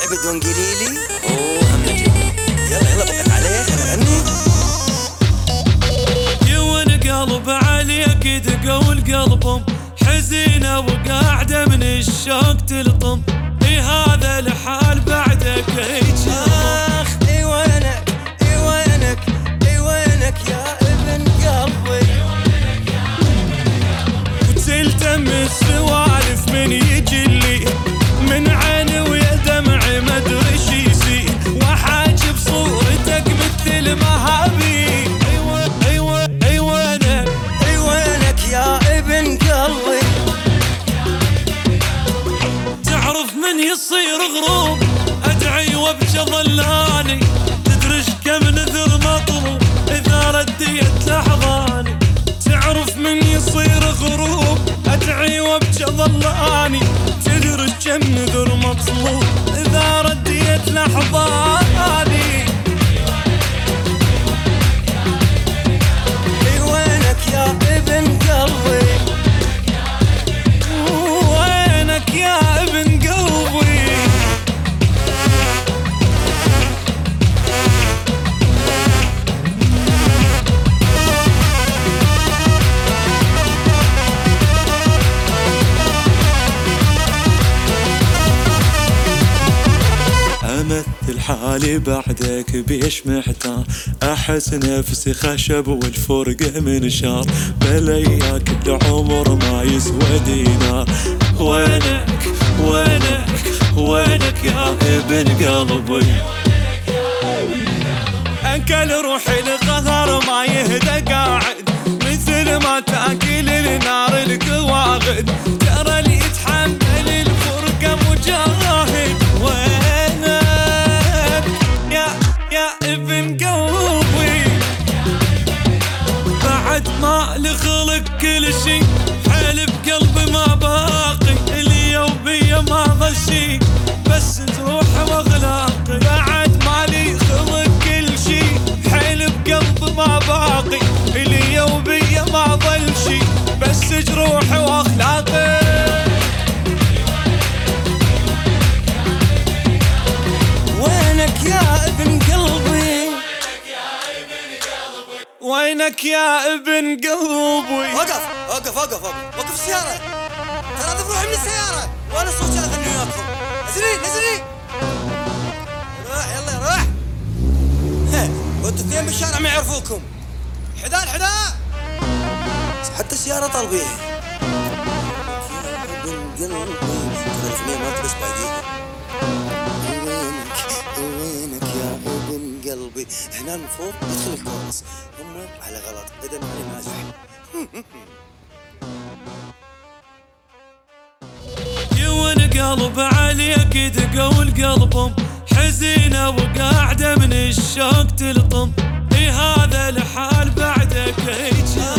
بدون قليلي. اوه هم جميل. يلا يلا بقى عليه خلنا نغني. يون قلب عليك دقوا القلب حزينة وقاعدة من الشوق تلطم. اي هذا الحال بعدك هيج. اخ اي وينك اي وينك اي وينك يا ابن قلبي. وتلتم السوالف من يجلي من عيني ويا دمعي ما ادري شي يصير. وحاجب صورتك مثل ما هبي. اي وينك اي وينك يا ابن قلبي. تعرف من يصير غروب ادعي وابكى ظلاني. تدرش كم نذر مطلوب اذا رديت لحظاني. تعرف من يصير غروب ادعي وابكى ظلاني. تدرش كم نذر مطلوب اذا رديت لحظاني. اي وينك يا ابن قلبي. وينك يا ابن قلبي. امثل حالي بعدك بيش محتار. احس نفسي خشب والفرقه من شار. بلياك العمر ما يسوى دينار. وينك وينك وينك يا ابن قلبي. انكل روحي القهر ما يهدى قاعد مثل ما تاكل النار القواغد. ترى اللي يتحمل الفرقه مجاهد. وينك يا ابن قلبي. بعد ما لخلق كل شي حيل بقلبي ما باقي. اليوم بيا ما ظل شي بس تروح واغلاقي. بعد ما لي خلق كل شي حيل بقلبي ما باقي. اليوم بيا ما ظل شي بس جروحي واخلاقي. وينك يا ابن قلبي. وينك يا ابن قلبي. وقف وقف وقف وقف وقف السيارة. ترى هذا بروح من السيارة وانا صوتي اغني وياكم. نزلي نزلي. روح يلا روح. وانتوا اثنين بالشارع ما يعرفوكم. حدان حدان. حتى السيارة طالبيها. ابن قلبي. ترى الاغنية ما تبس باقيها. وينك يا ابن قلبي. هنا المفروض يدخل الكورس. هم على غلط اذا ماني ناجح. يون قلب عليك دقوا القلب حزينة وقاعدة من الشوق تلطم. اي هذا الحال بعدك هيج.